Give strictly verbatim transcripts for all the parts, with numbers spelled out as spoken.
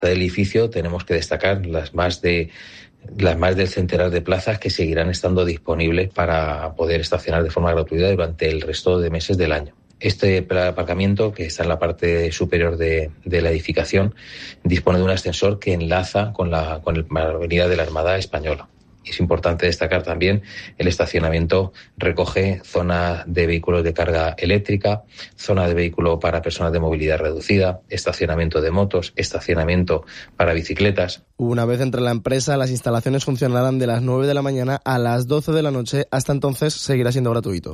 Del edificio tenemos que destacar las más de las más del centenar de plazas que seguirán estando disponibles para poder estacionar de forma gratuita durante el resto de meses del año. Este aparcamiento, que está en la parte superior de, de la edificación, dispone de un ascensor que enlaza con la, con la avenida de la Armada Española. Es importante destacar también el estacionamiento recoge zona de vehículos de carga eléctrica, zona de vehículo para personas de movilidad reducida, estacionamiento de motos, estacionamiento para bicicletas. Una vez entre la empresa, las instalaciones funcionarán de las nueve de la mañana a las doce de la noche. Hasta entonces seguirá siendo gratuito.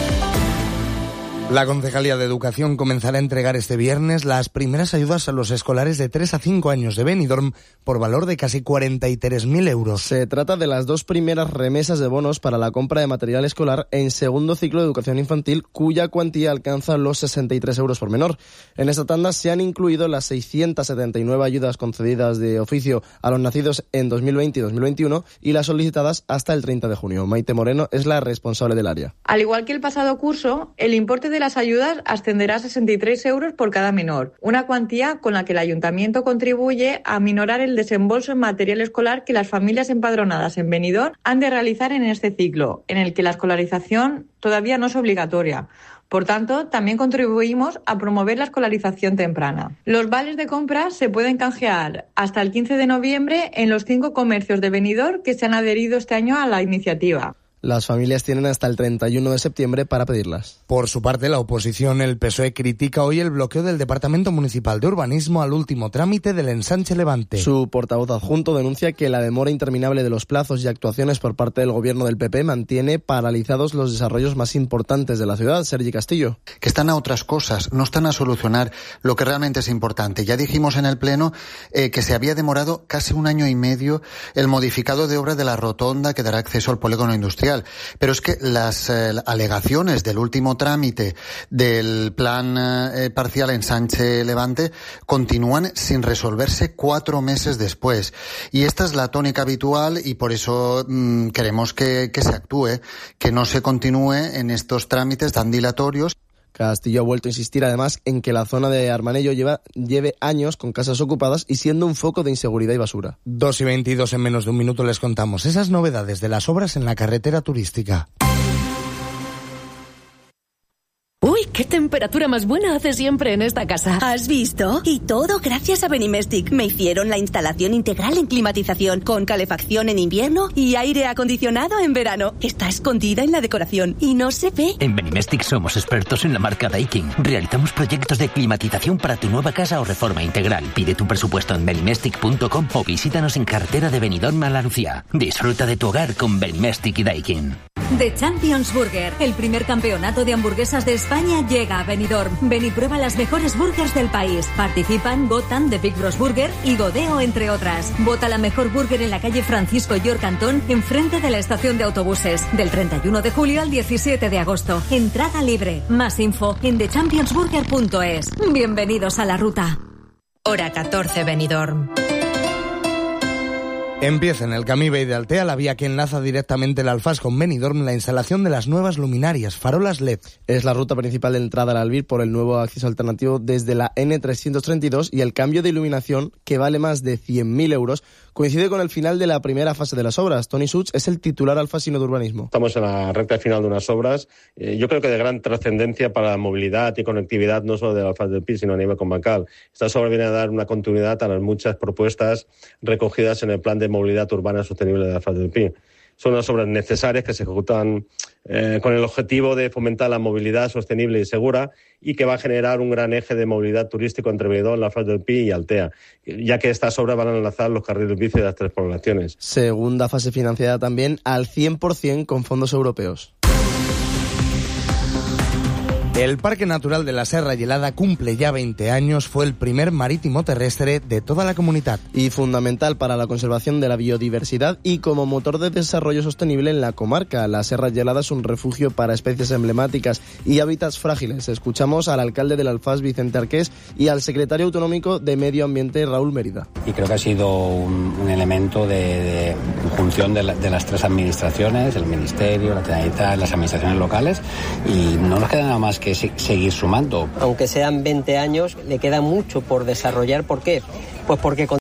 La Concejalía de Educación comenzará a entregar este viernes las primeras ayudas a los escolares de tres a cinco años de Benidorm por valor de casi cuarenta y tres mil euros. Se trata de las dos primeras remesas de bonos para la compra de material escolar en segundo ciclo de educación infantil, cuya cuantía alcanza los sesenta y tres euros por menor. En esta tanda se han incluido las seiscientas setenta y nueve ayudas concedidas de oficio a los nacidos en dos mil veinte y dos mil veintiuno y las solicitadas hasta el treinta de junio. Maite Moreno es la responsable del área. Al igual que el pasado curso, el importe de de las ayudas ascenderá a sesenta y tres euros por cada menor, una cuantía con la que el ayuntamiento contribuye a minorar el desembolso en material escolar que las familias empadronadas en Benidorm han de realizar en este ciclo, en el que la escolarización todavía no es obligatoria. Por tanto, también contribuimos a promover la escolarización temprana. Los vales de compra se pueden canjear hasta el quince de noviembre en los cinco comercios de Benidorm que se han adherido este año a la iniciativa. Las familias tienen hasta el treinta y uno de septiembre para pedirlas. Por su parte, la oposición, el P S O E, critica hoy el bloqueo del Departamento Municipal de Urbanismo al último trámite del ensanche Levante. Su portavoz adjunto denuncia que la demora interminable de los plazos y actuaciones por parte del gobierno del P P mantiene paralizados los desarrollos más importantes de la ciudad. Sergi Castillo. Que están a otras cosas, no están a solucionar lo que realmente es importante. Ya dijimos en el Pleno eh, que se había demorado casi un año y medio el modificado de obra de la rotonda que dará acceso al polígono industrial. Pero es que las eh, alegaciones del último trámite del plan eh, parcial ensanche Levante continúan sin resolverse cuatro meses después. Y esta es la tónica habitual y por eso mmm, queremos que, que se actúe, que no se continúe en estos trámites tan dilatorios. Castillo ha vuelto a insistir además en que la zona de Armanello lleva, lleve años con casas ocupadas y siendo un foco de inseguridad y basura. dos y veintidós, en menos de un minuto les contamos esas novedades de las obras en la carretera turística. ¡Uy, qué temperatura más buena hace siempre en esta casa! ¿Has visto? Y todo gracias a Benimestic. Me hicieron la instalación integral en climatización, con calefacción en invierno y aire acondicionado en verano. Está escondida en la decoración y no se ve. En Benimestic somos expertos en la marca Daikin. Realizamos proyectos de climatización para tu nueva casa o reforma integral. Pide tu presupuesto en benimestic punto com o visítanos en carretera de Benidorm a La Lucía. Disfruta de tu hogar con Benimestic y Daikin. The Champions Burger, el primer campeonato de hamburguesas de España, llega a Benidorm. Ven y prueba las mejores burgers del país. Participan Gotan de Big Bros Burger y Godeo, entre otras. Vota la mejor burger en la calle Francisco York Antón, enfrente de la estación de autobuses. Del treinta y uno de julio al diecisiete de agosto. Entrada libre. Más info en the champions burger punto es. Bienvenidos a la ruta. Hora catorce, Benidorm. Empieza en el Camí Bay de Altea, la vía que enlaza directamente el Alfás con Benidorm, la instalación de las nuevas luminarias, farolas L E D. Es la ruta principal de entrada al Albir por el nuevo acceso alternativo desde la ene trescientos treinta y dos y el cambio de iluminación, que vale más de cien mil euros, coincide con el final de la primera fase de las obras. Tony Such es el titular alfasino de urbanismo. Estamos en la recta final de unas obras, eh, yo creo que de gran trascendencia para la movilidad y conectividad, no solo del Alfaz del Pi, sino a nivel comarcal. Estas obras vienen a dar una continuidad a las muchas propuestas recogidas en el plan de movilidad urbana sostenible del Alfaz del Pi. Son unas obras necesarias que se ejecutan eh, con el objetivo de fomentar la movilidad sostenible y segura y que va a generar un gran eje de movilidad turístico entre Benidorm, la Alfaz del Pi y Altea, ya que estas obras van a enlazar los carriles bici de las tres poblaciones. Segunda fase financiada también al cien por ciento con fondos europeos. El Parque Natural de la Serra Gelada cumple ya veinte años, fue el primer marítimo terrestre de toda la comunidad. Y fundamental para la conservación de la biodiversidad y como motor de desarrollo sostenible en la comarca. La Serra Gelada es un refugio para especies emblemáticas y hábitats frágiles. Escuchamos al alcalde del Alfás, Vicente Arqués, y al secretario autonómico de Medio Ambiente, Raúl Mérida. Y creo que ha sido un, un elemento de, de función de, la, de las tres administraciones, el Ministerio, la Generalitat, las administraciones locales, y no nos queda nada más que seguir sumando. Aunque sean veinte años, le queda mucho por desarrollar. ¿Por qué? Pues porque